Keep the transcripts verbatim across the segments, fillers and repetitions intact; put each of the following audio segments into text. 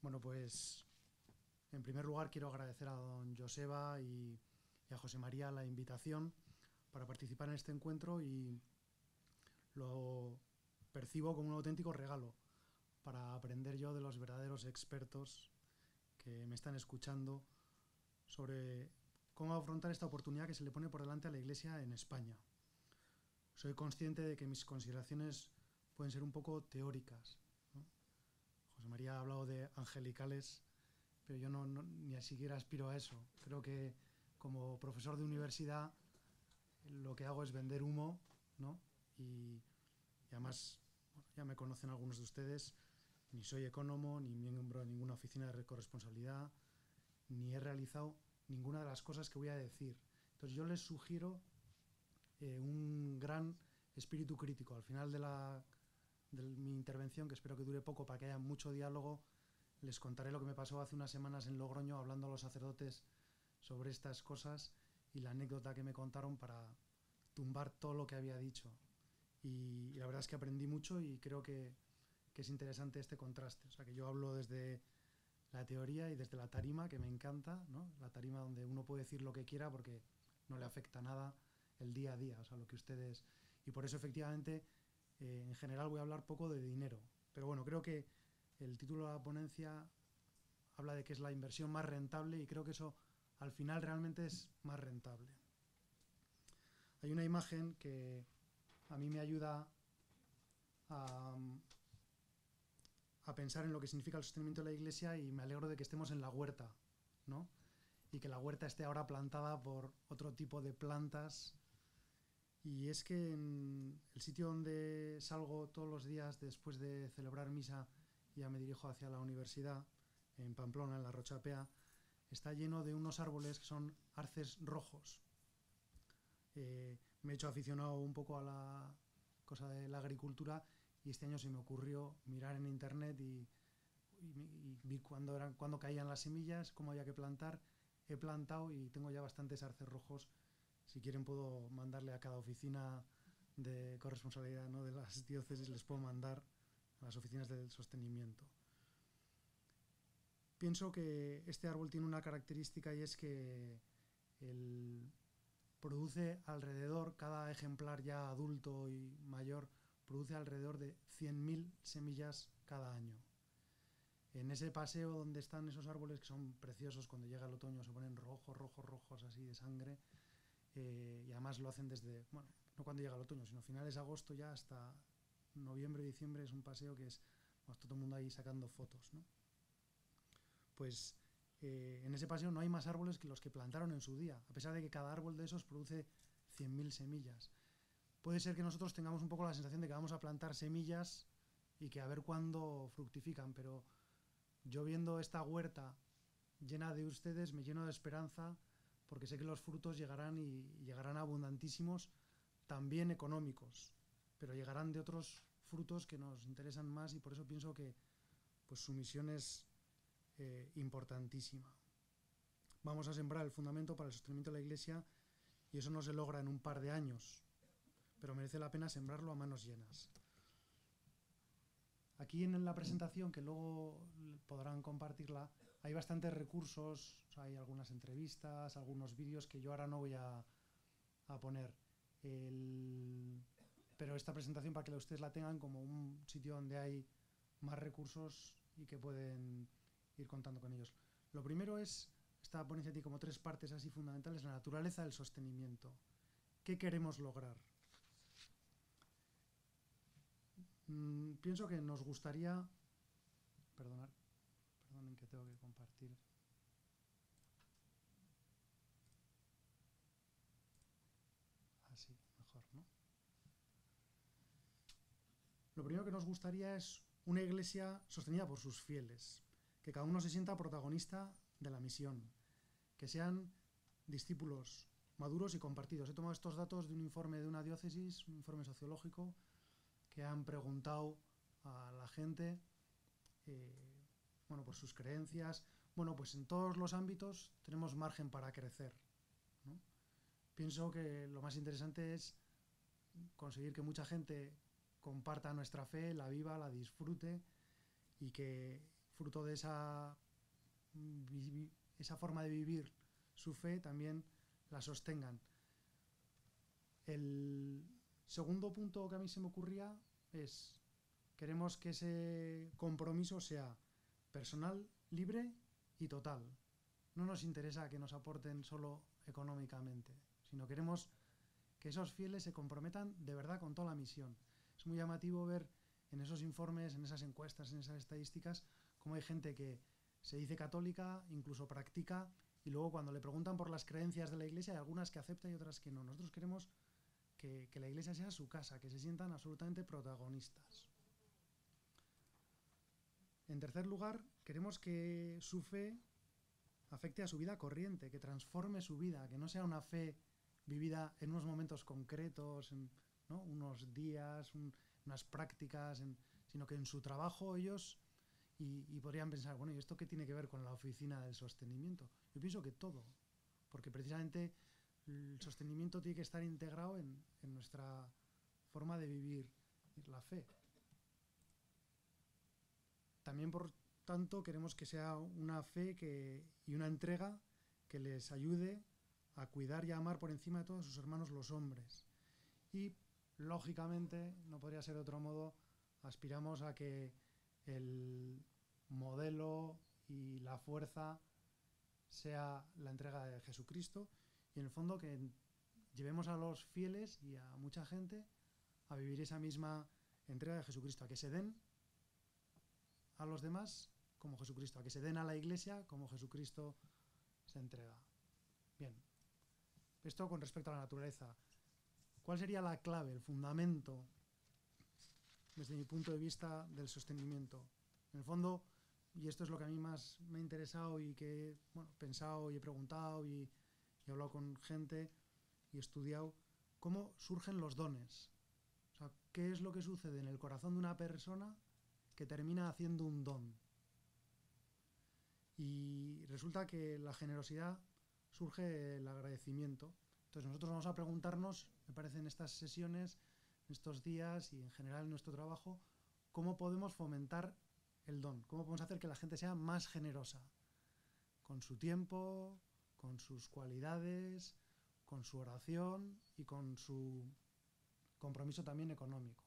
Bueno, pues en primer lugar quiero agradecer a don Joseba y, y a José María la invitación para participar en este encuentro, y lo percibo como un auténtico regalo para aprender yo de los verdaderos expertos que me están escuchando sobre cómo afrontar esta oportunidad que se le pone por delante a la Iglesia en España. Soy consciente de que mis consideraciones pueden ser un poco teóricas, ¿no? José María ha hablado de angelicales, pero yo no, no, ni siquiera aspiro a eso. Creo que como profesor de universidad lo que hago es vender humo, ¿no? Y, y además, bueno, ya me conocen algunos de ustedes, ni soy ecónomo, ni miembro de ninguna oficina de corresponsabilidad, ni he realizado ninguna de las cosas que voy a decir. Entonces yo les sugiero eh, un gran espíritu crítico. Al final de, la, de mi intervención, que espero que dure poco para que haya mucho diálogo, les contaré lo que me pasó hace unas semanas en Logroño hablando a los sacerdotes sobre estas cosas, y la anécdota que me contaron para tumbar todo lo que había dicho. Y, y la verdad es que aprendí mucho, y creo que, que es interesante este contraste. O sea, que yo hablo desde la teoría y desde la tarima, que me encanta, ¿no? La tarima donde uno puede decir lo que quiera porque no le afecta nada el día a día, o sea, lo que ustedes... Y por eso, efectivamente, eh, en general voy a hablar poco de dinero. Pero bueno, creo que el título de la ponencia habla de que es la inversión más rentable, y creo que eso al final realmente es más rentable. Hay una imagen que a mí me ayuda a, a pensar en lo que significa el sostenimiento de la Iglesia, y me alegro de que estemos en la huerta, ¿no? Y que la huerta esté ahora plantada por otro tipo de plantas. Y es que en el sitio donde salgo todos los días después de celebrar misa y ya me dirijo hacia la universidad, en Pamplona, en la Rochapea, está lleno de unos árboles que son arces rojos. Eh, me he hecho aficionado un poco a la cosa de la agricultura, y este año se me ocurrió mirar en internet y, y, y vi cuándo, eran, cuándo caían las semillas, cómo había que plantar. He plantado y tengo ya bastantes arces rojos. Si quieren puedo mandarle a cada oficina de corresponsabilidad, ¿no?, de las diócesis, les puedo mandar a las oficinas del sostenimiento. Pienso que este árbol tiene una característica, y es que el, produce alrededor, cada ejemplar ya adulto y mayor, produce alrededor de cien mil semillas cada año. En ese paseo donde están esos árboles, que son preciosos, cuando llega el otoño se ponen rojos, rojos, rojos, así de sangre, eh, y además lo hacen desde, bueno, no cuando llega el otoño, sino finales de agosto ya hasta noviembre, diciembre. Es un paseo que es, pues, todo el mundo ahí sacando fotos, ¿no? Pues eh, en ese paseo no hay más árboles que los que plantaron en su día, a pesar de que cada árbol de esos produce cien mil semillas. Puede ser que nosotros tengamos un poco la sensación de que vamos a plantar semillas y que a ver cuándo fructifican, pero yo, viendo esta huerta llena de ustedes, me lleno de esperanza, porque sé que los frutos llegarán, y llegarán abundantísimos, también económicos, pero llegarán de otros frutos que nos interesan más, y por eso pienso que pues su misión es eh, importantísima. Vamos a sembrar el fundamento para el sostenimiento de la Iglesia, y eso no se logra en un par de años, pero merece la pena sembrarlo a manos llenas. Aquí en la presentación, que luego podrán compartirla, hay bastantes recursos, o sea, hay algunas entrevistas, algunos vídeos que yo ahora no voy a, a poner. El... Pero esta presentación, para que ustedes la tengan como un sitio donde hay más recursos y que pueden ir contando con ellos. Lo primero es, esta ponencia tiene como tres partes así fundamentales: la naturaleza del sostenimiento. ¿Qué queremos lograr? Mm, pienso que nos gustaría... Perdonar, perdonen que tengo que compartir. Así, mejor, ¿no? Lo primero que nos gustaría es una iglesia sostenida por sus fieles, que cada uno se sienta protagonista de la misión, que sean discípulos maduros y compartidos. He tomado estos datos de un informe de una diócesis, un informe sociológico, que han preguntado a la gente, eh, bueno, por sus creencias. Bueno, pues en todos los ámbitos tenemos margen para crecer, ¿no? Pienso que lo más interesante es conseguir que mucha gente comparta nuestra fe, la viva, la disfrute, y que fruto de esa, esa forma de vivir su fe, también la sostengan. El segundo punto que a mí se me ocurría es, queremos que ese compromiso sea personal, libre y total. No nos interesa que nos aporten solo económicamente, sino queremos que esos fieles se comprometan de verdad con toda la misión. Es muy llamativo ver en esos informes, en esas encuestas, en esas estadísticas, cómo hay gente que se dice católica, incluso practica, y luego cuando le preguntan por las creencias de la Iglesia, hay algunas que acepta y otras que no. Nosotros queremos que, que la Iglesia sea su casa, que se sientan absolutamente protagonistas. En tercer lugar, queremos que su fe afecte a su vida corriente, que transforme su vida, que no sea una fe vivida en unos momentos concretos, en, ¿no? unos días, un, unas prácticas, en, sino que en su trabajo ellos, y, y podrían pensar, bueno, ¿y esto qué tiene que ver con la oficina del sostenimiento? Yo pienso que todo, porque precisamente el sostenimiento tiene que estar integrado en, en nuestra forma de vivir la fe. También, por tanto, queremos que sea una fe que, y una entrega que les ayude a cuidar y a amar por encima de todos sus hermanos los hombres. Y, lógicamente, no podría ser de otro modo, aspiramos a que el modelo y la fuerza sea la entrega de Jesucristo y, en el fondo, que llevemos a los fieles y a mucha gente a vivir esa misma entrega de Jesucristo, a que se den a los demás como Jesucristo, a que se den a la Iglesia como Jesucristo se entrega. Bien, esto con respecto a la naturaleza. ¿Cuál sería la clave, el fundamento, desde mi punto de vista, del sostenimiento? En el fondo, y esto es lo que a mí más me ha interesado y que he bueno, pensado y he preguntado y, y he hablado con gente y he estudiado, ¿cómo surgen los dones? O sea, ¿qué es lo que sucede en el corazón de una persona que termina haciendo un don? Y resulta que la generosidad surge del agradecimiento. Entonces nosotros vamos a preguntarnos, me parece en estas sesiones, en estos días y en general en nuestro trabajo, cómo podemos fomentar el don, cómo podemos hacer que la gente sea más generosa, con su tiempo, con sus cualidades, con su oración y con su compromiso también económico.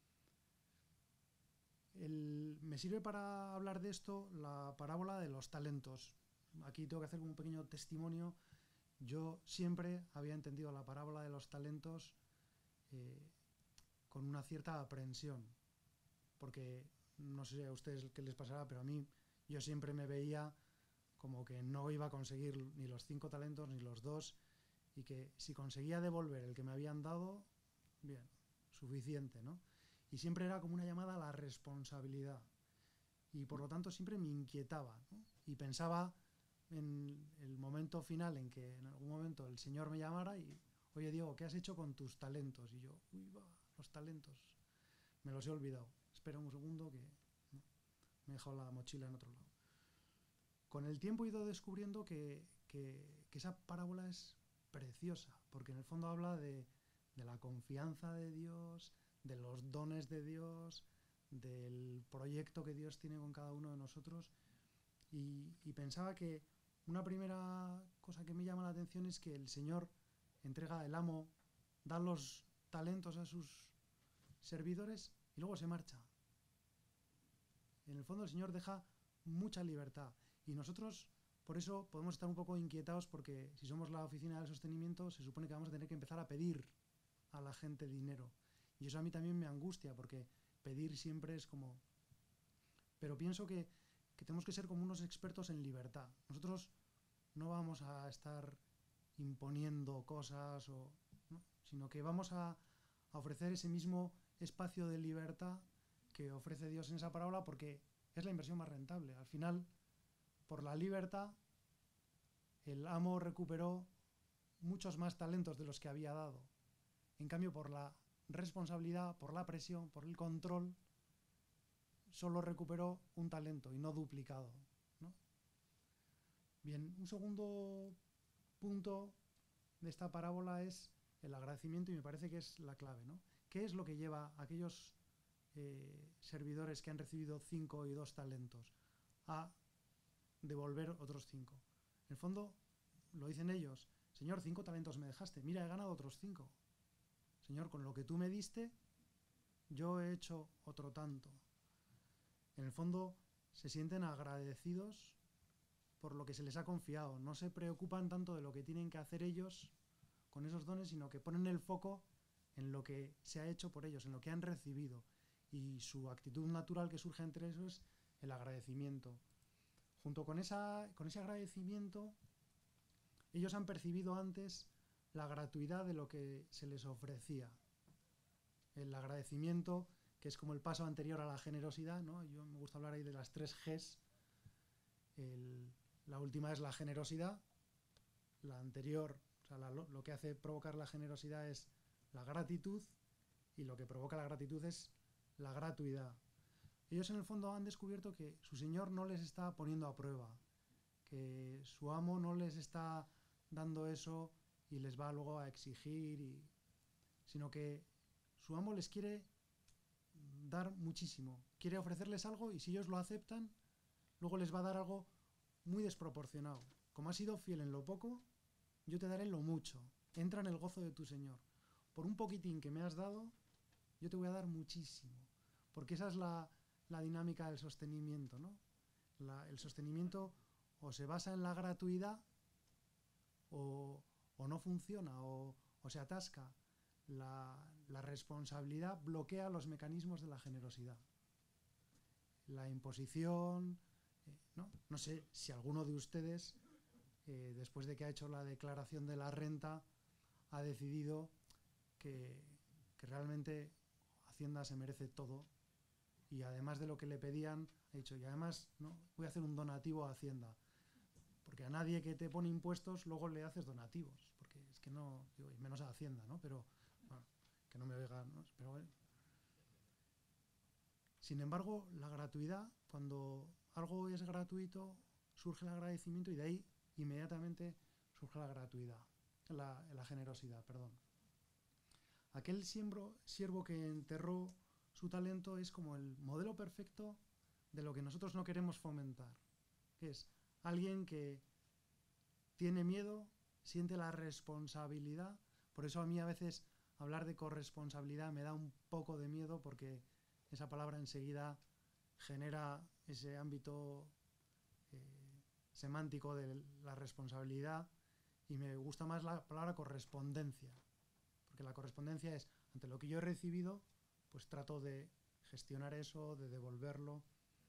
El, me sirve para hablar de esto la parábola de los talentos. Aquí tengo que hacer un pequeño testimonio. Yo siempre había entendido la parábola de los talentos eh, con una cierta aprensión, porque no sé a ustedes qué les pasará, pero a mí yo siempre me veía como que no iba a conseguir ni los cinco talentos ni los dos, y que si conseguía devolver el que me habían dado, bien, suficiente, ¿no? Y siempre era como una llamada a la responsabilidad. Y por lo tanto siempre me inquietaba, ¿no? Y pensaba en el momento final en que en algún momento el Señor me llamara y, oye Diego, ¿qué has hecho con tus talentos? Y yo, uy, va, los talentos, me los he olvidado. Espera un segundo que ¿no? me he dejado la mochila en otro lado. Con el tiempo he ido descubriendo que, que, que esa parábola es preciosa, porque en el fondo habla de, de la confianza de Dios, de los dones de Dios, del proyecto que Dios tiene con cada uno de nosotros, y, y pensaba que una primera cosa que me llama la atención es que el Señor entrega, el amo da los talentos a sus servidores y luego se marcha. En el fondo el Señor deja mucha libertad y nosotros por eso podemos estar un poco inquietados, porque si somos la oficina del sostenimiento se supone que vamos a tener que empezar a pedir a la gente dinero. Y eso a mí también me angustia, porque pedir siempre es como... Pero pienso que, que tenemos que ser como unos expertos en libertad. Nosotros no vamos a estar imponiendo cosas, o, ¿no? sino que vamos a, a ofrecer ese mismo espacio de libertad que ofrece Dios en esa parábola, porque es la inversión más rentable. Al final, por la libertad, el amo recuperó muchos más talentos de los que había dado. En cambio, por la responsabilidad, por la presión, por el control, solo recuperó un talento y no duplicado, ¿no? Bien, un segundo punto de esta parábola es el agradecimiento, y me parece que es la clave, ¿no? ¿Qué es lo que lleva a aquellos eh, servidores que han recibido cinco y dos talentos? a devolver otros cinco. En el fondo, lo dicen ellos, Señor, cinco talentos me dejaste, mira, he ganado otros cinco. Señor, con lo que tú me diste, yo he hecho otro tanto. En el fondo, se sienten agradecidos por lo que se les ha confiado. No se preocupan tanto de lo que tienen que hacer ellos con esos dones, sino que ponen el foco en lo que se ha hecho por ellos, en lo que han recibido. Y su actitud natural que surge entre eso es el agradecimiento. Junto con, esa, con ese agradecimiento, ellos han percibido antes la gratuidad de lo que se les ofrecía. El agradecimiento, que es como el paso anterior a la generosidad, ¿no? Yo me gusta hablar ahí de las tres Gs. El, la última es la generosidad. La anterior, o sea, la, lo que hace provocar la generosidad es la gratitud, y lo que provoca la gratitud es la gratuidad. Ellos en el fondo han descubierto que su Señor no les está poniendo a prueba, que su amo no les está dando eso y les va luego a exigir, y, sino que su amo les quiere dar muchísimo, quiere ofrecerles algo, y si ellos lo aceptan, luego les va a dar algo muy desproporcionado. Como has sido fiel en lo poco, yo te daré lo mucho. Entra en el gozo de tu Señor. Por un poquitín que me has dado, yo te voy a dar muchísimo. Porque esa es la, la dinámica del sostenimiento, ¿no? La, el sostenimiento o se basa en la gratuidad o, o no funciona, o, o se atasca. La, la responsabilidad bloquea los mecanismos de la generosidad. La imposición, eh, ¿no? No sé si alguno de ustedes, eh, después de que ha hecho la declaración de la renta, ha decidido que, que realmente Hacienda se merece todo, y además de lo que le pedían, ha dicho, y además, ¿no?, voy a hacer un donativo a Hacienda. Porque a nadie que te pone impuestos luego le haces donativos, porque es que no, digo, y menos a Hacienda, ¿no? Pero, bueno, que no me oigan, ¿no? Pero bueno. Sin embargo, la gratuidad, cuando algo es gratuito, surge el agradecimiento, y de ahí inmediatamente surge la gratuidad, la, la generosidad, perdón. Aquel siembro, siervo que enterró su talento es como el modelo perfecto de lo que nosotros no queremos fomentar, que es alguien que tiene miedo, siente la responsabilidad. Por eso a mí a veces hablar de corresponsabilidad me da un poco de miedo, porque esa palabra enseguida genera ese ámbito eh, semántico de la responsabilidad, y me gusta más la palabra correspondencia, porque la correspondencia es, ante lo que yo he recibido, pues trato de gestionar eso, de devolverlo.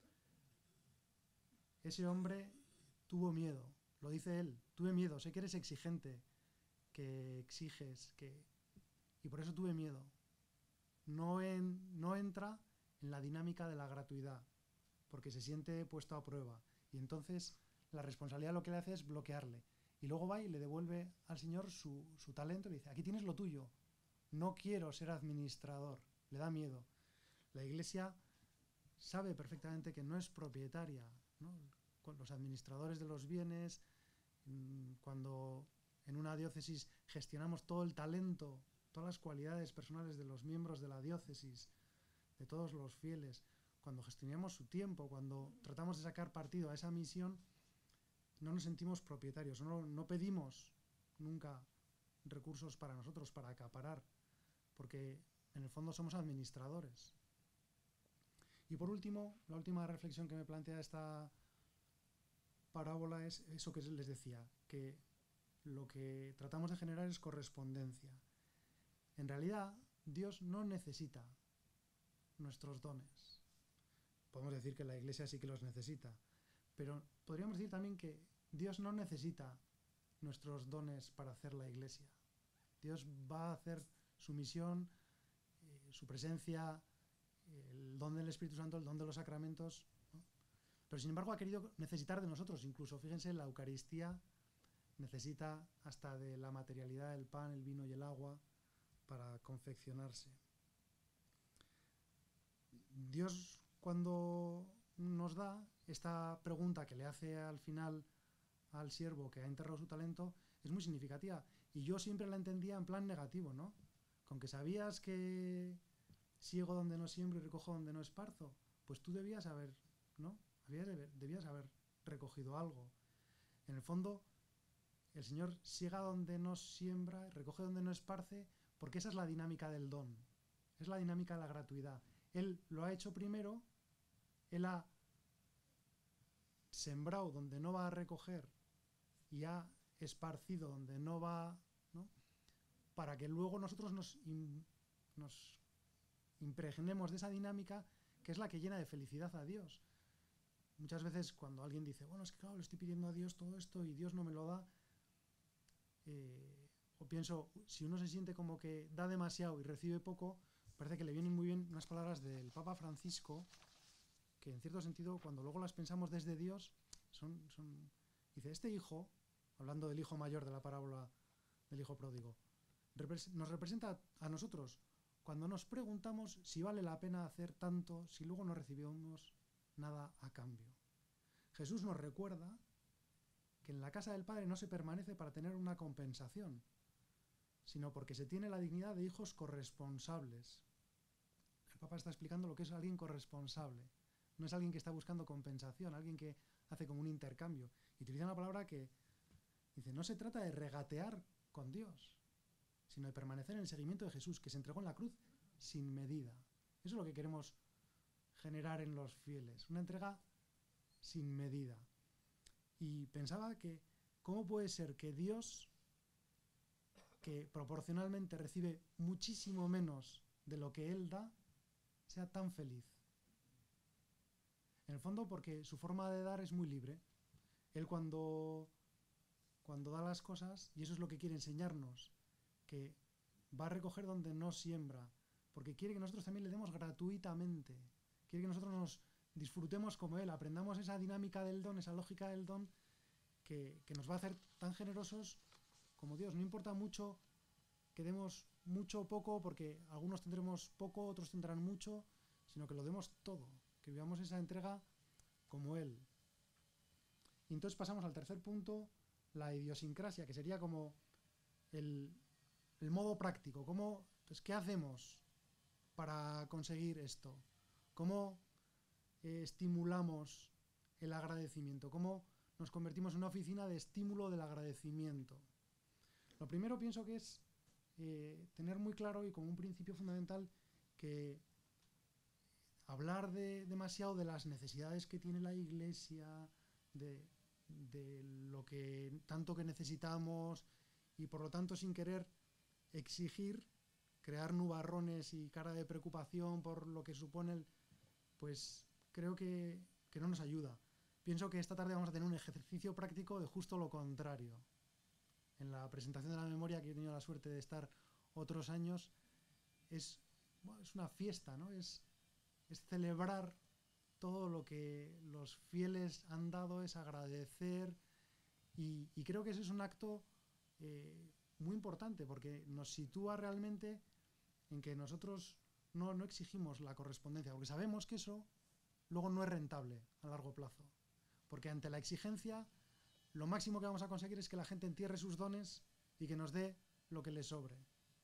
Ese hombre tuvo miedo, lo dice él, tuve miedo, sé que eres exigente, que exiges, que... y por eso tuve miedo. No, en, no entra en la dinámica de la gratuidad, porque se siente puesto a prueba, y entonces la responsabilidad lo que le hace es bloquearle, y luego va y le devuelve al Señor su, su talento, y le dice, aquí tienes lo tuyo, no quiero ser administrador, le da miedo. La Iglesia sabe perfectamente que no es propietaria, ¿no? Los administradores de los bienes, cuando en una diócesis gestionamos todo el talento, todas las cualidades personales de los miembros de la diócesis, de todos los fieles, cuando gestionamos su tiempo, cuando tratamos de sacar partido a esa misión, no nos sentimos propietarios, no, no pedimos nunca recursos para nosotros, para acaparar, porque en el fondo somos administradores. Y por último, la última reflexión que me plantea esta parábola es eso que les decía, que lo que tratamos de generar es correspondencia. En realidad, Dios no necesita nuestros dones. Podemos decir que la Iglesia sí que los necesita, pero podríamos decir también que Dios no necesita nuestros dones para hacer la Iglesia. Dios va a hacer su misión, eh, su presencia, el don del Espíritu Santo, el don de los sacramentos, ¿no? Pero sin embargo ha querido necesitar de nosotros, incluso, fíjense, la Eucaristía necesita hasta de la materialidad del pan, el vino y el agua para confeccionarse. Dios, cuando nos da esta pregunta que le hace al final al siervo que ha enterrado su talento, es muy significativa, y yo siempre la entendía en plan negativo, ¿no? Con que sabías que siego donde no siembro y recojo donde no esparzo, pues tú debías haber, ¿no?, Debías, debías haber recogido algo. En el fondo, el Señor siega donde no siembra, recoge donde no esparce, porque esa es la dinámica del don. Es la dinámica de la gratuidad. Él lo ha hecho primero, Él ha sembrado donde no va a recoger y ha esparcido donde no va, ¿no? Para que luego nosotros nos, in, nos impregnemos de esa dinámica que es la que llena de felicidad a Dios. Muchas veces cuando alguien dice, bueno, es que claro, le estoy pidiendo a Dios todo esto y Dios no me lo da, eh, o pienso, si uno se siente como que da demasiado y recibe poco, parece que le vienen muy bien unas palabras del Papa Francisco, que en cierto sentido, cuando luego las pensamos desde Dios, son, son... dice, este hijo, hablando del hijo mayor de la parábola del hijo pródigo, nos representa a nosotros cuando nos preguntamos si vale la pena hacer tanto si luego no recibimos nada a cambio. Jesús nos recuerda que en la casa del Padre no se permanece para tener una compensación, sino porque se tiene la dignidad de hijos corresponsables. El Papa está explicando lo que es alguien corresponsable. No es alguien que está buscando compensación, alguien que hace como un intercambio. Y utiliza una palabra que dice, no se trata de regatear con Dios, sino de permanecer en el seguimiento de Jesús, que se entregó en la cruz sin medida. Eso es lo que queremos generar en los fieles, una entrega sin medida. Y pensaba que, ¿cómo puede ser que Dios, que proporcionalmente recibe muchísimo menos de lo que Él da, sea tan feliz? En el fondo, porque su forma de dar es muy libre. Él cuando, cuando da las cosas, y eso es lo que quiere enseñarnos, que va a recoger donde no siembra, porque quiere que nosotros también le demos gratuitamente, quiere que nosotros nos disfrutemos como Él, aprendamos esa dinámica del don, esa lógica del don, que, que nos va a hacer tan generosos como Dios. No importa mucho que demos mucho o poco, porque algunos tendremos poco, otros tendrán mucho, sino que lo demos todo, que vivamos esa entrega como Él. Y entonces pasamos al tercer punto, la idiosincrasia, que sería como el, el modo práctico. ¿Cómo, pues, ¿Qué hacemos para conseguir esto? ¿Cómo eh, estimulamos el agradecimiento? ¿Cómo nos convertimos en una oficina de estímulo del agradecimiento? Lo primero pienso que es eh, tener muy claro y como un principio fundamental que hablar de, demasiado de las necesidades que tiene la Iglesia, de, de lo que tanto que necesitamos y por lo tanto sin querer exigir, crear nubarrones y cara de preocupación por lo que supone, el, pues creo que, que no nos ayuda. Pienso que esta tarde vamos a tener un ejercicio práctico de justo lo contrario. En la presentación de la memoria, que he tenido la suerte de estar otros años, es, bueno, es una fiesta, ¿no? Es, es celebrar todo lo que los fieles han dado, es agradecer, y, y creo que ese es un acto eh, muy importante, porque nos sitúa realmente en que nosotros no, no exigimos la correspondencia, porque sabemos que eso luego no es rentable a largo plazo, porque ante la exigencia lo máximo que vamos a conseguir es que la gente entierre sus dones y que nos dé lo que le sobre.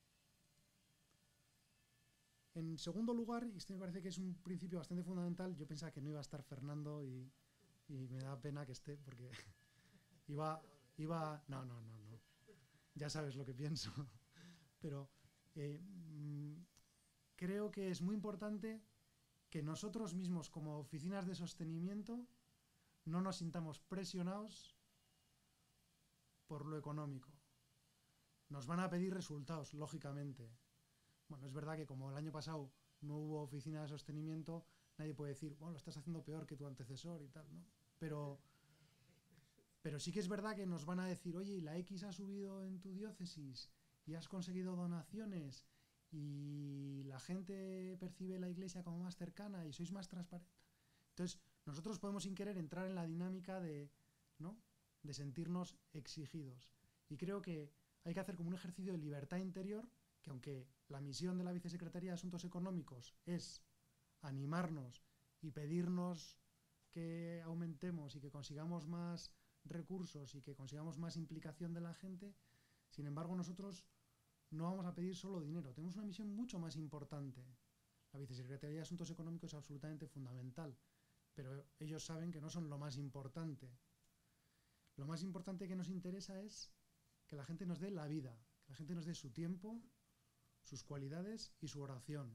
En segundo lugar, y este me parece que es un principio bastante fundamental, yo pensaba que no iba a estar Fernando y, y me da pena que esté, porque iba, iba... No, no, no, no. Ya sabes lo que pienso. Pero eh, creo que es muy importante que nosotros mismos, como oficinas de sostenimiento, no nos sintamos presionados por lo económico. Nos van a pedir resultados, lógicamente. Bueno, es verdad que como el año pasado no hubo oficina de sostenimiento, nadie puede decir, bueno, lo estás haciendo peor que tu antecesor y tal, ¿no? Pero, pero sí que es verdad que nos van a decir, oye, la X ha subido en tu diócesis y has conseguido donaciones y la gente percibe la iglesia como más cercana y sois más transparentes. Entonces, nosotros podemos sin querer entrar en la dinámica de, ¿no?, de sentirnos exigidos. Y creo que hay que hacer como un ejercicio de libertad interior, que aunque la misión de la Vicesecretaría de Asuntos Económicos es animarnos y pedirnos que aumentemos y que consigamos más recursos y que consigamos más implicación de la gente, sin embargo nosotros no vamos a pedir solo dinero, tenemos una misión mucho más importante. La Vicesecretaría de Asuntos Económicos es absolutamente fundamental, pero ellos saben que no son lo más importante. Lo más importante que nos interesa es que la gente nos dé la vida, que la gente nos dé su tiempo, sus cualidades y su oración.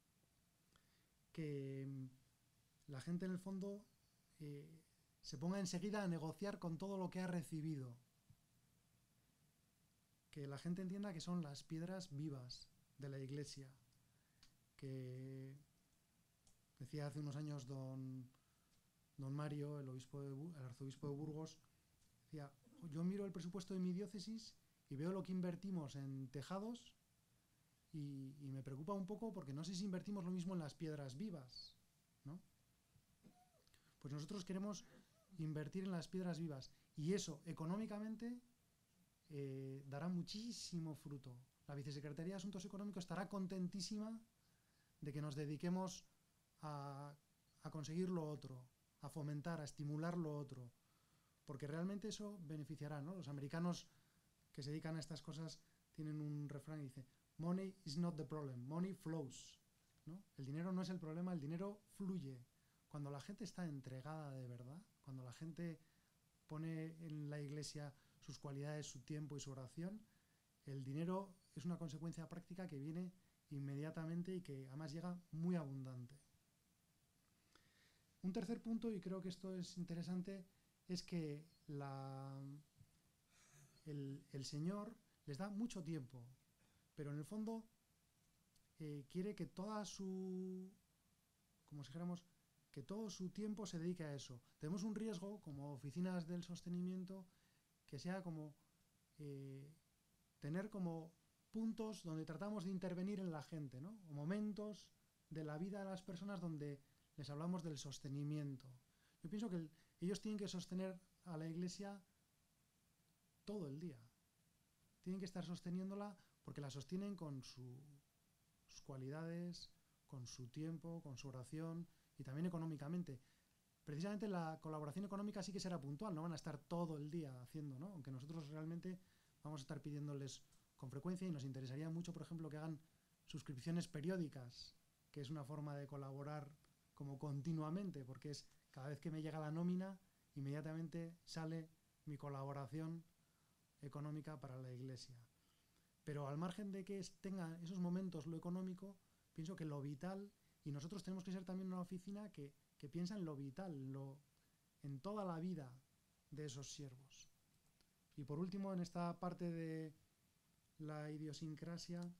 Que la gente en el fondo eh, se ponga enseguida a negociar con todo lo que ha recibido. Que la gente entienda que son las piedras vivas de la Iglesia. Que decía hace unos años don, don Mario, el, obispo de, el arzobispo de Burgos, decía, yo miro el presupuesto de mi diócesis y veo lo que invertimos en tejados y, y me preocupa un poco porque no sé si invertimos lo mismo en las piedras vivas, ¿no? Pues nosotros queremos invertir en las piedras vivas y eso económicamente eh, dará muchísimo fruto. La Vicesecretaría de Asuntos Económicos estará contentísima de que nos dediquemos a, a conseguir lo otro, a fomentar, a estimular lo otro, porque realmente eso beneficiará, ¿no? Los americanos que se dedican a estas cosas tienen un refrán y dice, money is not the problem, money flows, ¿no? El dinero no es el problema, el dinero fluye. Cuando la gente está entregada de verdad, cuando la gente pone en la Iglesia sus cualidades, su tiempo y su oración, el dinero es una consecuencia práctica que viene inmediatamente y que además llega muy abundante. Un tercer punto, y creo que esto es interesante, es que la, el, el Señor les da mucho tiempo, pero en el fondo eh, quiere que toda su, como si dijéramos, que todo su tiempo se dedique a eso. Tenemos un riesgo como oficinas del sostenimiento que sea como eh, tener como puntos donde tratamos de intervenir en la gente, ¿no? O momentos de la vida de las personas donde les hablamos del sostenimiento. Yo pienso que el, ellos tienen que sostener a la Iglesia todo el día. Tienen que estar sosteniéndola porque la sostienen con su, sus cualidades, con su tiempo, con su oración y también económicamente. Precisamente la colaboración económica sí que será puntual, no van a estar todo el día haciendo, ¿no? Aunque nosotros realmente vamos a estar pidiéndoles con frecuencia y nos interesaría mucho, por ejemplo, que hagan suscripciones periódicas, que es una forma de colaborar como continuamente, porque es cada vez que me llega la nómina, inmediatamente sale mi colaboración económica para la Iglesia. Pero al margen de que tenga esos momentos lo económico, pienso que lo vital, y nosotros tenemos que ser también una oficina que, que piensa en lo vital, lo, en toda la vida de esos siervos. Y por último, en esta parte de la idiosincrasia,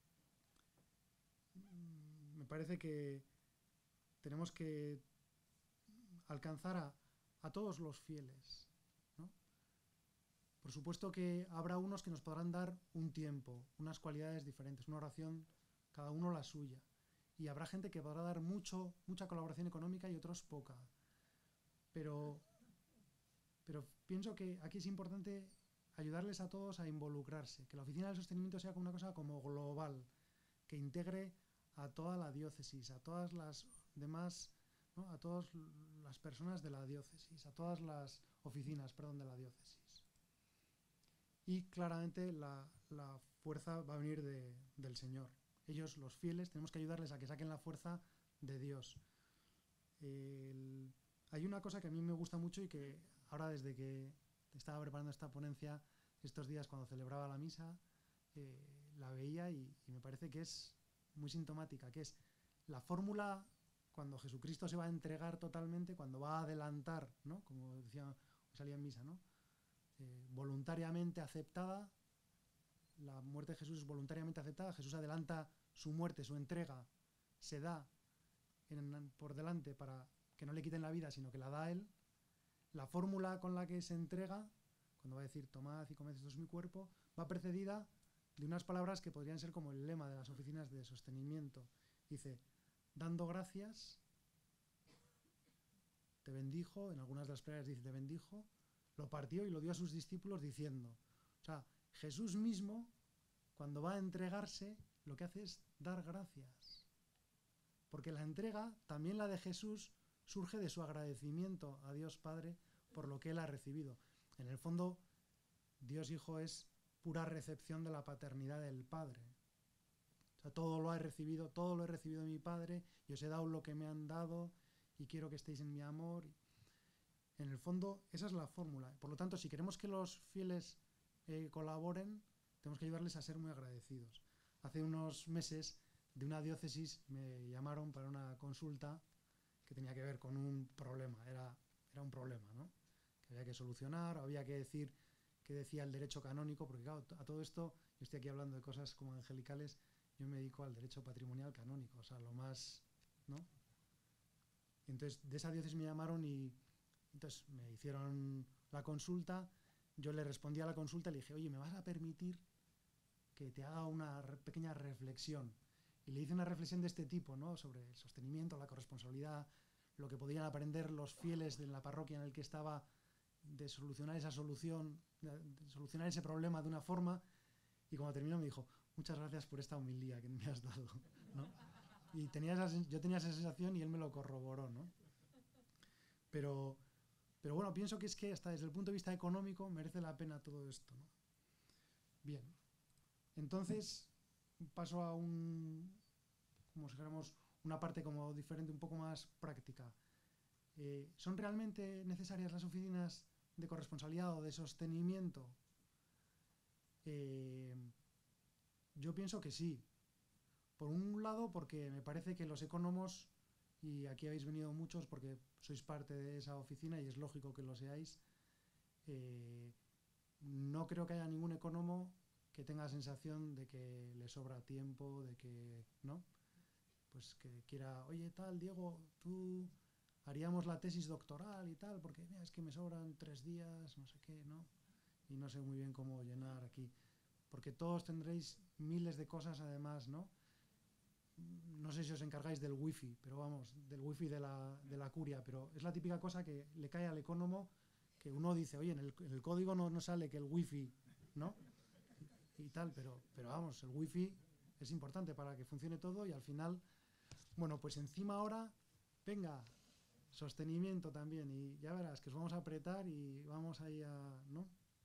me parece que tenemos que alcanzar a, a todos los fieles, ¿no? Por supuesto que habrá unos que nos podrán dar un tiempo, unas cualidades diferentes, una oración, cada uno la suya. Y habrá gente que podrá dar mucho, mucha colaboración económica y otros poca. Pero, pero pienso que aquí es importante ayudarles a todos a involucrarse, que la oficina del sostenimiento sea como una cosa como global, que integre a toda la diócesis, a todas las demás, ¿no? A todas las personas de la diócesis, a todas las oficinas, perdón, de la diócesis. Y claramente la, la fuerza va a venir de, del Señor. Ellos, los fieles, tenemos que ayudarles a que saquen la fuerza de Dios. El, hay una cosa que a mí me gusta mucho y que ahora desde que estaba preparando esta ponencia estos días cuando celebraba la misa, eh, la veía y, y me parece que es muy sintomática, que es la fórmula cuando Jesucristo se va a entregar totalmente, cuando va a adelantar, ¿no? Como decía, salía en misa, ¿no? Eh, voluntariamente aceptada, la muerte de Jesús es voluntariamente aceptada, Jesús adelanta su muerte, su entrega, se da en, por delante para que no le quiten la vida, sino que la da Él. La fórmula con la que se entrega, cuando va a decir tomad y comed, esto es mi cuerpo, va precedida de unas palabras que podrían ser como el lema de las oficinas de sostenimiento. Dice, dando gracias, te bendijo, en algunas de las plegarias dice te bendijo, lo partió y lo dio a sus discípulos diciendo, o sea, Jesús mismo, cuando va a entregarse, lo que hace es dar gracias. Porque la entrega, también la de Jesús, surge de su agradecimiento a Dios Padre por lo que Él ha recibido. En el fondo, Dios Hijo es pura recepción de la paternidad del Padre. O sea, todo lo he recibido, todo lo he recibido de mi Padre, y os he dado lo que me han dado, y quiero que estéis en mi amor. En el fondo, esa es la fórmula. Por lo tanto, si queremos que los fieles eh, colaboren, tenemos que ayudarles a ser muy agradecidos. Hace unos meses, de una diócesis, me llamaron para una consulta que tenía que ver con un problema. Era, era un problema, ¿no? Que había que solucionar, había que decir qué decía el derecho canónico, porque claro, a todo esto, yo estoy aquí hablando de cosas como angelicales, yo me dedico al derecho patrimonial canónico, o sea, lo más, ¿no? Entonces, de esa diócesis me llamaron y entonces me hicieron la consulta, yo le respondí a la consulta y le dije, oye, ¿me vas a permitir que te haga una re pequeña reflexión? Y le hice una reflexión de este tipo, ¿no? Sobre el sostenimiento, la corresponsabilidad, lo que podían aprender los fieles de la parroquia en el que estaba, de solucionar esa solución, de, de solucionar ese problema de una forma. Y cuando terminó me dijo, muchas gracias por esta humildad que me has dado, ¿no? Y tenía esa, yo tenía esa sensación y él me lo corroboró, ¿no? Pero, pero bueno, pienso que es que hasta desde el punto de vista económico merece la pena todo esto, ¿no? Bien, entonces paso a un, como si dijéramos, una parte como diferente, un poco más práctica. Eh, ¿Son realmente necesarias las oficinas de corresponsabilidad o de sostenimiento? Eh, yo pienso que sí. Por un lado, porque me parece que los ecónomos, y aquí habéis venido muchos porque sois parte de esa oficina y es lógico que lo seáis, eh, no creo que haya ningún ecónomo que tenga la sensación de que le sobra tiempo, de que, ¿no? Pues que quiera, oye, tal, Diego, tú haríamos la tesis doctoral y tal, porque mira, es que me sobran tres días, no sé qué, ¿no? Y no sé muy bien cómo llenar aquí. Porque todos tendréis miles de cosas además, ¿no? No sé si os encargáis del wifi, pero vamos, del wifi de la, de la curia, pero es la típica cosa que le cae al ecónomo, que uno dice, oye, en el, en el código no, no sale que el wifi, ¿no? Y, y tal, pero, pero vamos, el wifi es importante para que funcione todo y al final, bueno, pues encima ahora, venga, sostenimiento también y ya verás que os vamos a apretar y vamos ahí a, ¿no?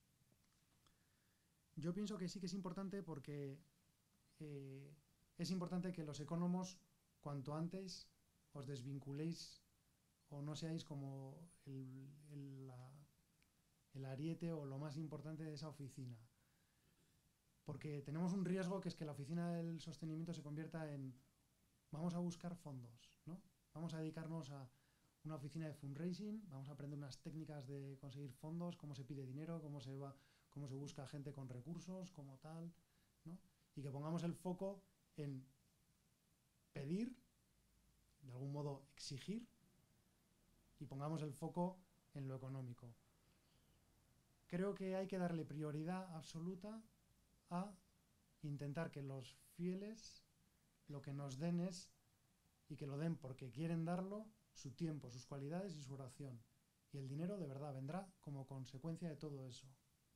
Yo pienso que sí que es importante porque eh, es importante que los ecónomos cuanto antes os desvinculéis o no seáis como el, el, la, el ariete o lo más importante de esa oficina. Porque tenemos un riesgo que es que la oficina del sostenimiento se convierta en vamos a buscar fondos, ¿no? Vamos a dedicarnos a una oficina de fundraising, vamos a aprender unas técnicas de conseguir fondos, cómo se pide dinero, cómo se va, cómo se busca gente con recursos, como tal, ¿no? Y que pongamos el foco en pedir, de algún modo exigir, y pongamos el foco en lo económico. Creo que hay que darle prioridad absoluta a intentar que los fieles lo que nos den es, y que lo den porque quieren darlo, su tiempo, sus cualidades y su oración. Y el dinero de verdad vendrá como consecuencia de todo eso.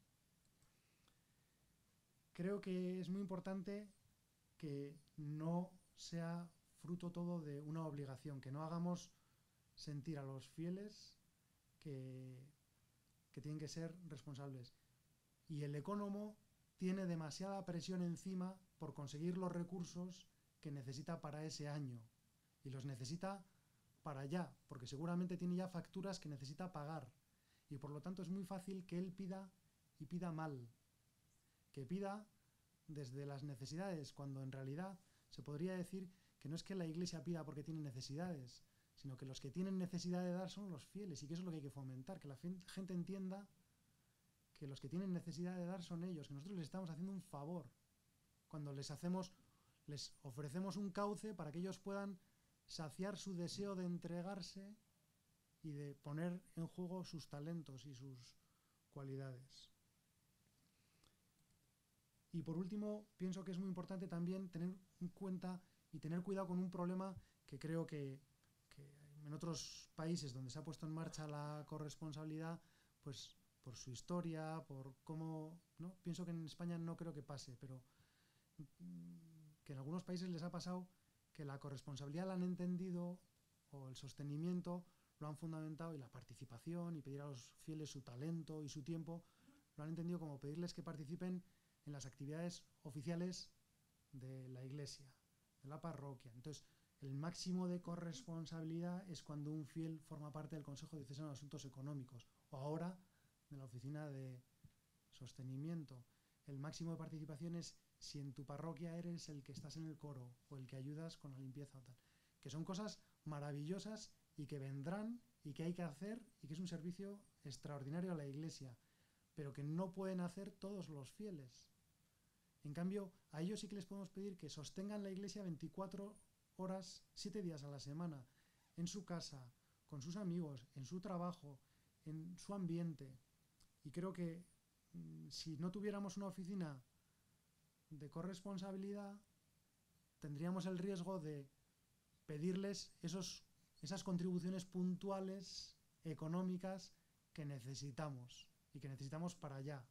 Creo que es muy importante que no sea fruto todo de una obligación, que no hagamos sentir a los fieles que, que tienen que ser responsables. Y el ecónomo tiene demasiada presión encima por conseguir los recursos que necesita para ese año. Y los necesita para allá, porque seguramente tiene ya facturas que necesita pagar. Y por lo tanto es muy fácil que él pida y pida mal. Que pida desde las necesidades, cuando en realidad se podría decir que no es que la Iglesia pida porque tiene necesidades, sino que los que tienen necesidad de dar son los fieles, y que eso es lo que hay que fomentar, que la gente entienda que los que tienen necesidad de dar son ellos, que nosotros les estamos haciendo un favor cuando les hacemos, les ofrecemos un cauce para que ellos puedan saciar su deseo de entregarse y de poner en juego sus talentos y sus cualidades. Y por último, pienso que es muy importante también tener en cuenta y tener cuidado con un problema que creo que, que en otros países donde se ha puesto en marcha la corresponsabilidad, pues por su historia, por cómo, ¿no? Pienso que en España no creo que pase, pero que en algunos países les ha pasado que la corresponsabilidad la han entendido, o el sostenimiento lo han fundamentado, y la participación y pedir a los fieles su talento y su tiempo lo han entendido como pedirles que participen en las actividades oficiales de la Iglesia, de la parroquia. Entonces, El máximo de corresponsabilidad es cuando un fiel forma parte del Consejo Diocesano de Asuntos Económicos, o ahora de la Oficina de Sostenimiento. El máximo de participación es si en tu parroquia eres el que estás en el coro o el que ayudas con la limpieza o tal. Que son cosas maravillosas y que vendrán y que hay que hacer y que es un servicio extraordinario a la Iglesia, pero que no pueden hacer todos los fieles. En cambio, a ellos sí que les podemos pedir que sostengan la Iglesia veinticuatro horas, siete días a la semana, en su casa, con sus amigos, en su trabajo, en su ambiente. Y creo que mmm, si no tuviéramos una oficina de corresponsabilidad, tendríamos el riesgo de pedirles esos, esas contribuciones puntuales, económicas, que necesitamos y que necesitamos para allá.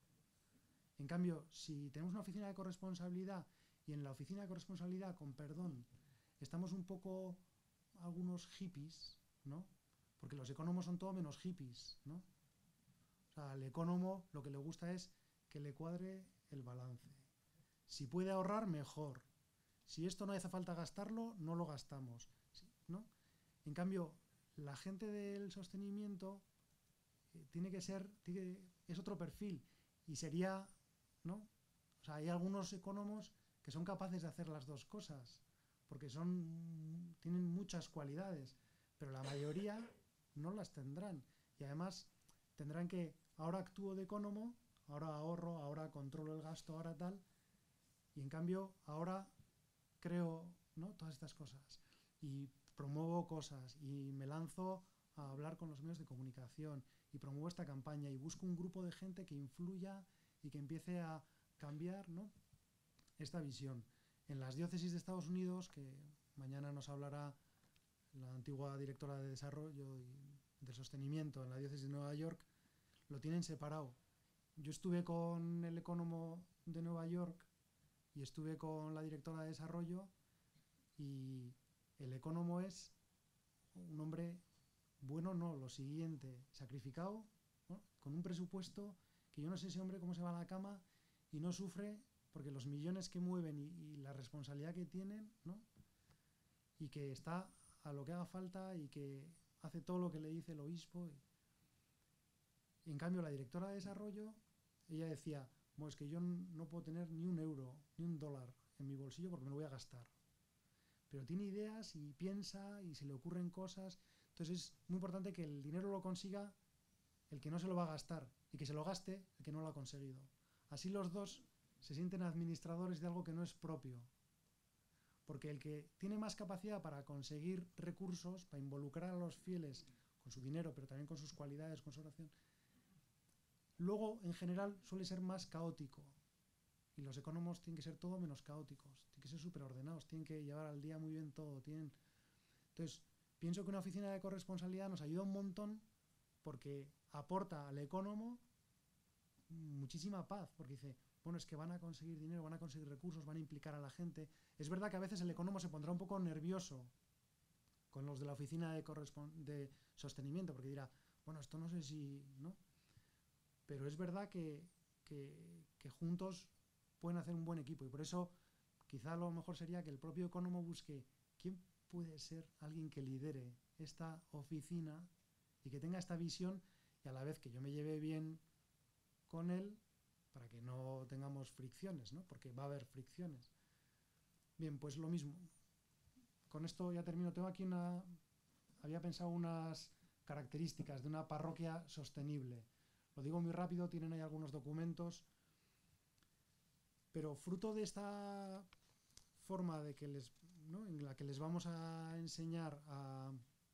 En cambio, si tenemos una oficina de corresponsabilidad y en la oficina de corresponsabilidad, con perdón, estamos un poco algunos hippies, ¿no? Porque los ecónomos son todo menos hippies, ¿no? O sea, al ecónomo lo que le gusta es que le cuadre el balance. Si puede ahorrar, mejor. Si esto no hace falta gastarlo, no lo gastamos, ¿no? En cambio, la gente del sostenimiento eh, tiene que ser, tiene, es otro perfil y sería, ¿no? O sea, hay algunos ecónomos que son capaces de hacer las dos cosas, porque son, tienen muchas cualidades, pero la mayoría no las tendrán. Y además tendrán que, ahora actúo de ecónomo, ahora ahorro, ahora controlo el gasto, ahora tal, y en cambio ahora creo, ¿no?, todas estas cosas y promuevo cosas y me lanzo a hablar con los medios de comunicación y promuevo esta campaña y busco un grupo de gente que influya y que empiece a cambiar, ¿no?, esta visión. En las diócesis de Estados Unidos, que mañana nos hablará la antigua directora de desarrollo y de sostenimiento en la diócesis de Nueva York, lo tienen separado. Yo estuve con el ecónomo de Nueva York y estuve con la directora de desarrollo y el ecónomo es un hombre bueno, no, lo siguiente, sacrificado, ¿no?, con un presupuesto que yo no sé ese hombre cómo se va a la cama y no sufre porque los millones que mueven y, y la responsabilidad que tienen, ¿no?, y que está a lo que haga falta y que hace todo lo que le dice el obispo. Y, y en cambio la directora de desarrollo, ella decía, bueno, es que yo no puedo tener ni un euro, ni un dólar en mi bolsillo porque me lo voy a gastar. Pero tiene ideas y piensa y se le ocurren cosas. Entonces es muy importante que el dinero lo consiga el que no se lo va a gastar y que se lo gaste el que no lo ha conseguido. Así los dos se sienten administradores de algo que no es propio. Porque el que tiene más capacidad para conseguir recursos, para involucrar a los fieles con su dinero, pero también con sus cualidades, con su oración, luego, en general, suele ser más caótico. Y los ecónomos tienen que ser todo menos caóticos, tienen que ser súper ordenados, tienen que llevar al día muy bien todo. Tienen... Entonces, pienso que una oficina de corresponsabilidad nos ayuda un montón porque aporta al ecónomo muchísima paz, porque dice, bueno, es que van a conseguir dinero, van a conseguir recursos, van a implicar a la gente. Es verdad que a veces el ecónomo se pondrá un poco nervioso con los de la oficina de, de sostenimiento, porque dirá, bueno, esto no sé si, ¿no? Pero es verdad que, que, que juntos pueden hacer un buen equipo y por eso quizá lo mejor sería que el propio ecónomo busque quién puede ser alguien que lidere esta oficina y que tenga esta visión y a la vez que yo me lleve bien con él para que no tengamos fricciones, ¿no? Porque va a haber fricciones. Bien, pues lo mismo. Con esto ya termino. Tengo aquí una... Había pensado unas características de una parroquia sostenible. Lo digo muy rápido, tienen ahí algunos documentos. Pero fruto de esta forma de que les, ¿no?, en la que les vamos a enseñar a,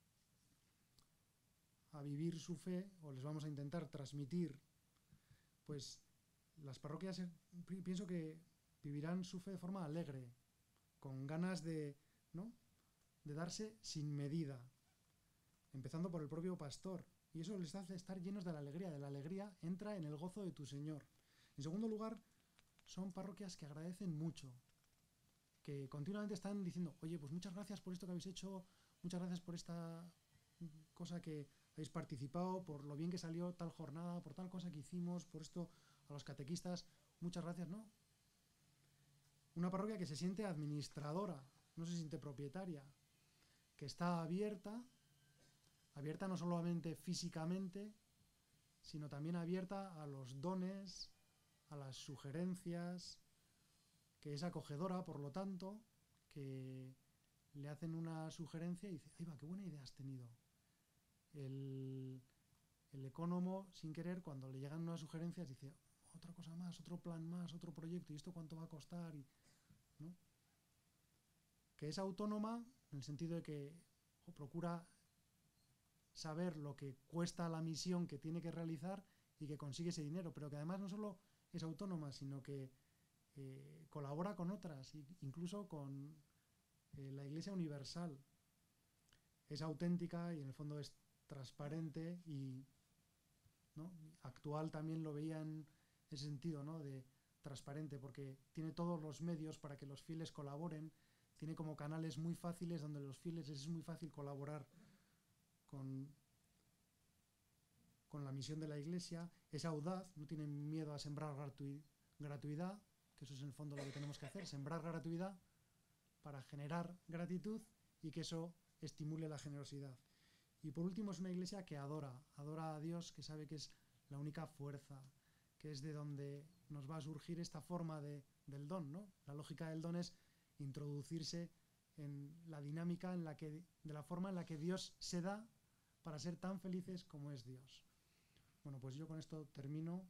a vivir su fe, o les vamos a intentar transmitir, pues las parroquias, pienso que vivirán su fe de forma alegre, con ganas de, ¿no?, de darse sin medida, empezando por el propio pastor. Y eso les hace estar llenos de la alegría. De la alegría entra en el gozo de tu Señor. En segundo lugar, son parroquias que agradecen mucho, que continuamente están diciendo, oye, pues muchas gracias por esto que habéis hecho, muchas gracias por esta cosa que habéis participado, por lo bien que salió tal jornada, por tal cosa que hicimos, por esto a los catequistas, muchas gracias, ¿no? Una parroquia que se siente administradora, no se siente propietaria, que está abierta, abierta no solamente físicamente, sino también abierta a los dones, a las sugerencias, que es acogedora, por lo tanto, que le hacen una sugerencia y dice, ¡ay va, qué buena idea has tenido! El, el ecónomo, sin querer, cuando le llegan unas sugerencias, dice, otra cosa más, otro plan más, otro proyecto, ¿y esto cuánto va a costar? Y, ¿no? Que es autónoma en el sentido de que o procura saber lo que cuesta la misión que tiene que realizar y que consigue ese dinero, pero que además no solo es autónoma, sino que eh, colabora con otras, incluso con eh, la Iglesia Universal. Es auténtica y en el fondo es transparente y, ¿no?, actual también lo veía en ese sentido, ¿no?, de transparente, porque tiene todos los medios para que los fieles colaboren, tiene como canales muy fáciles donde los fieles es muy fácil colaborar con, con la misión de la Iglesia. Es audaz, no tiene miedo a sembrar gratu gratuidad, que eso es en el fondo lo que tenemos que hacer, sembrar gratuidad para generar gratitud y que eso estimule la generosidad. Y por último es una iglesia que adora, adora a Dios, que sabe que es la única fuerza, que es de donde nos va a surgir esta forma de, del don, ¿no? La lógica del don es introducirse en la dinámica, en la que, de la forma en la que Dios se da para ser tan felices como es Dios. Bueno, pues yo con esto termino.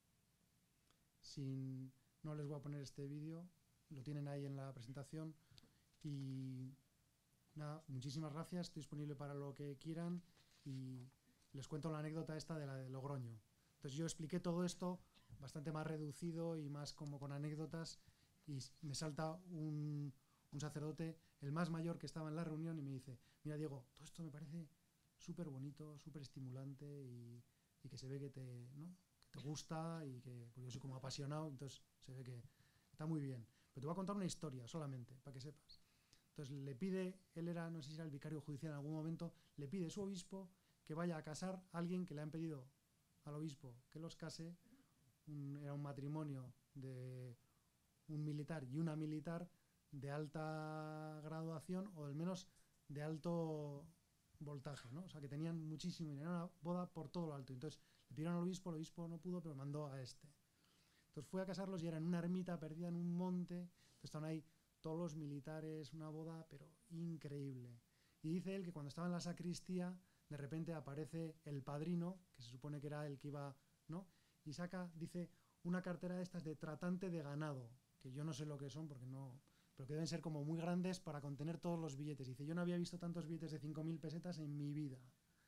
Sin, no les voy a poner este vídeo, lo tienen ahí en la presentación. Y nada, muchísimas gracias, estoy disponible para lo que quieran y les cuento la anécdota esta de la de Logroño. Entonces yo expliqué todo esto bastante más reducido y más como con anécdotas y me salta un, un sacerdote, el más mayor que estaba en la reunión, y me dice, mira Diego, todo esto me parece súper bonito, súper estimulante y, y que se ve que te, ¿no?, que te gusta y que, pues yo soy como apasionado, entonces se ve que está muy bien. Pero te voy a contar una historia solamente, para que sepas. Entonces le pide, él era, no sé si era el vicario judicial en algún momento, le pide a su obispo que vaya a casar a alguien que le han pedido al obispo que los case, un, era un matrimonio de un militar y una militar de alta graduación o al menos de alto voltaje, ¿no? O sea que tenían muchísimo dinero, era una boda por todo lo alto. Entonces le pidieron al obispo, el obispo no pudo, pero mandó a este. Entonces fue a casarlos y era en una ermita perdida en un monte, entonces estaban ahí todos los militares, una boda, pero increíble. Y dice él que cuando estaba en la sacristía, de repente aparece el padrino, que se supone que era el que iba, ¿no?, y saca, dice, una cartera de estas de tratante de ganado, que yo no sé lo que son, porque no, pero que deben ser como muy grandes para contener todos los billetes. Dice, yo no había visto tantos billetes de cinco mil pesetas en mi vida.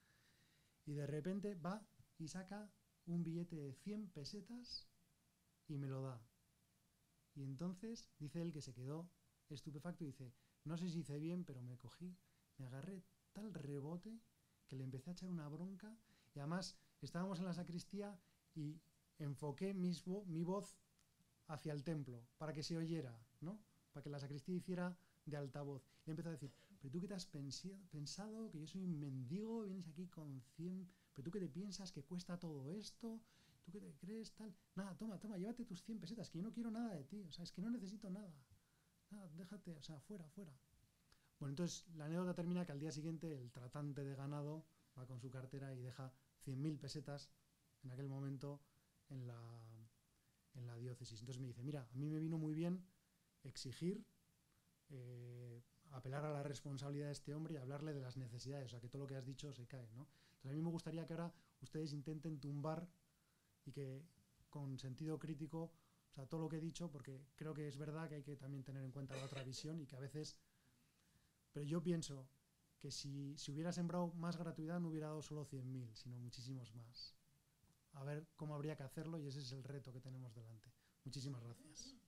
Y de repente va y saca un billete de cien pesetas y me lo da. Y entonces dice él que se quedó estupefacto y dice, no sé si hice bien, pero me cogí, me agarré tal rebote que le empecé a echar una bronca y además estábamos en la sacristía y enfoqué mis vo mi voz hacia el templo para que se oyera, ¿no?, para que la sacristía hiciera de altavoz. Y empezó a decir, pero tú qué te has pensado, que yo soy un mendigo, vienes aquí con cien, pero tú qué te piensas que cuesta todo esto, tú qué te crees tal, nada, toma, toma, llévate tus cien pesetas, que yo no quiero nada de ti, o sea, es que no necesito nada. Nada, déjate, o sea, fuera, fuera. Bueno, entonces la anécdota termina que al día siguiente el tratante de ganado va con su cartera y deja cien mil pesetas en aquel momento en la, en la diócesis. Entonces me dice, mira, a mí me vino muy bien exigir, eh, apelar a la responsabilidad de este hombre y hablarle de las necesidades, o sea, que todo lo que has dicho se cae, ¿no? Entonces a mí me gustaría que ahora ustedes intenten tumbar y que con sentido crítico, o sea, todo lo que he dicho, porque creo que es verdad que hay que también tener en cuenta la otra visión y que a veces... Pero yo pienso que si, si hubiera sembrado más gratuidad no hubiera dado solo cien mil, sino muchísimos más. A ver cómo habría que hacerlo y ese es el reto que tenemos delante. Muchísimas gracias.